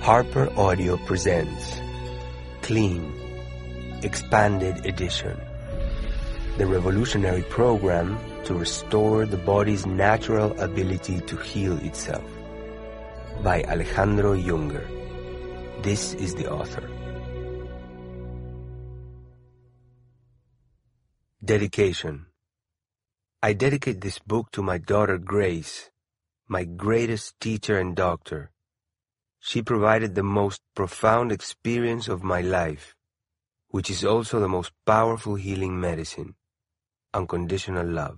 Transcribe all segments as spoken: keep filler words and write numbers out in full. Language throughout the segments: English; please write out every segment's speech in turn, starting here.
Harper Audio presents Clean, Expanded Edition, the revolutionary program to restore the body's natural ability to heal itself, by Alejandro Junger. This is the author. Dedication. I dedicate this book to my daughter Grace, my greatest teacher and doctor. She provided the most profound experience of my life, which is also the most powerful healing medicine, unconditional love.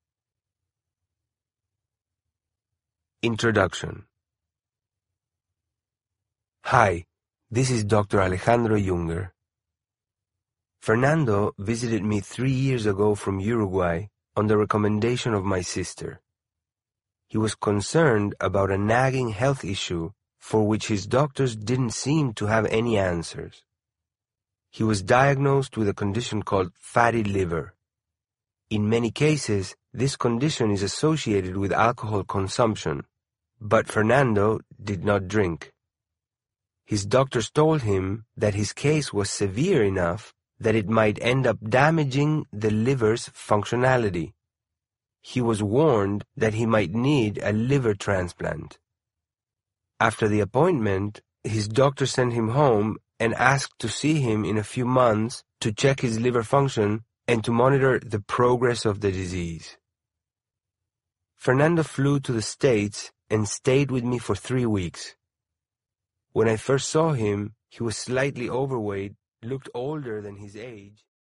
Introduction. Hi, this is Doctor Alejandro Junger. Fernando visited me three years ago from Uruguay on the recommendation of my sister. He was concerned about a nagging health issue for which his doctors didn't seem to have any answers. He was diagnosed with a condition called fatty liver. In many cases, this condition is associated with alcohol consumption, but Fernando did not drink. His doctors told him that his case was severe enough that it might end up damaging the liver's functionality. He was warned that he might need a liver transplant. After the appointment, his doctor sent him home and asked to see him in a few months to check his liver function and to monitor the progress of the disease. Fernando flew to the States and stayed with me for three weeks. When I first saw him, he was slightly overweight, looked older than his age,